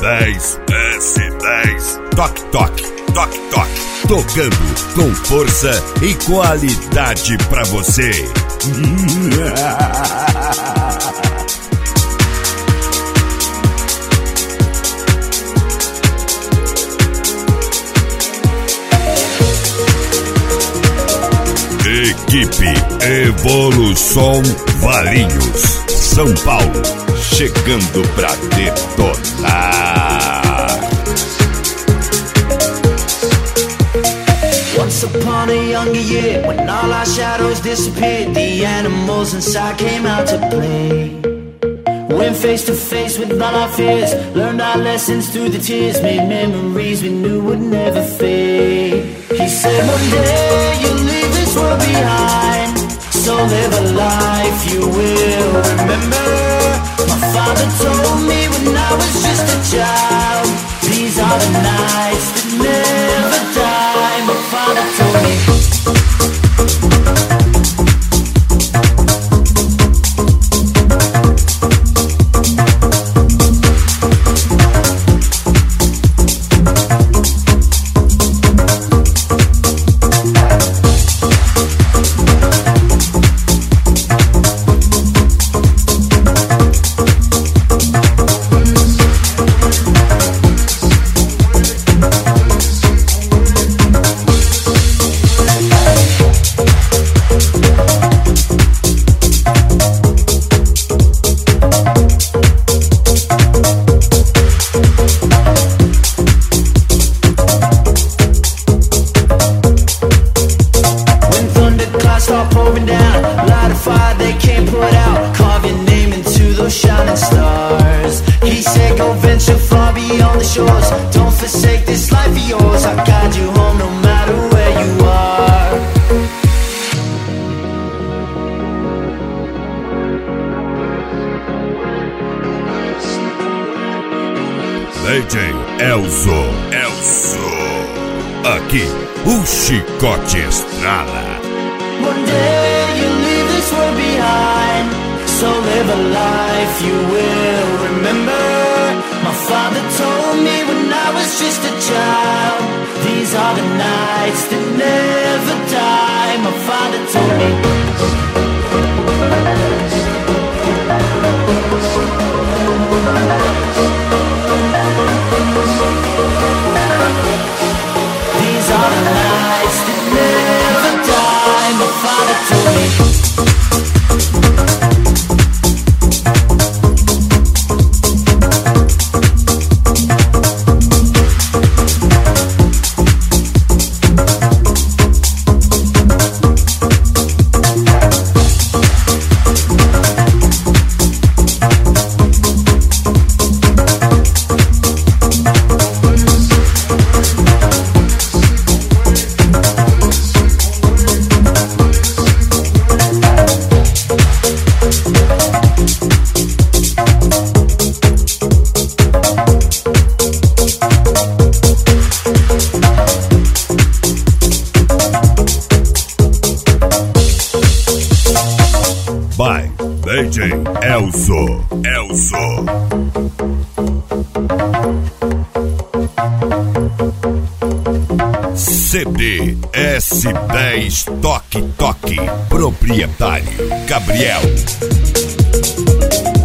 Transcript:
S10, S10, toque, toque, toque, toque, tocando com força e qualidade pra você. Equipe Evolução Valinhos, São Paulo, chegando pra detonar. Once upon a younger year, when all our shadows disappeared, the animals inside came out to play. Went face to face with all our fears, learned our lessons through the tears, made memories we knew would never fade. He said one day you'll leave this world behind, so live a life you will remember. My father told me when I was just a child, these are the nights that never die. My father told me. DJ Elzo, aqui o chicote estrala. One day you'll leave this world behind, so live a life you will remember. My father told me when I was just a child, these are the nights that never die. My father told me. These are the nights that never die. My father told me. By DJ Elzo. CD S10 Toque Toque, proprietário Gabriel.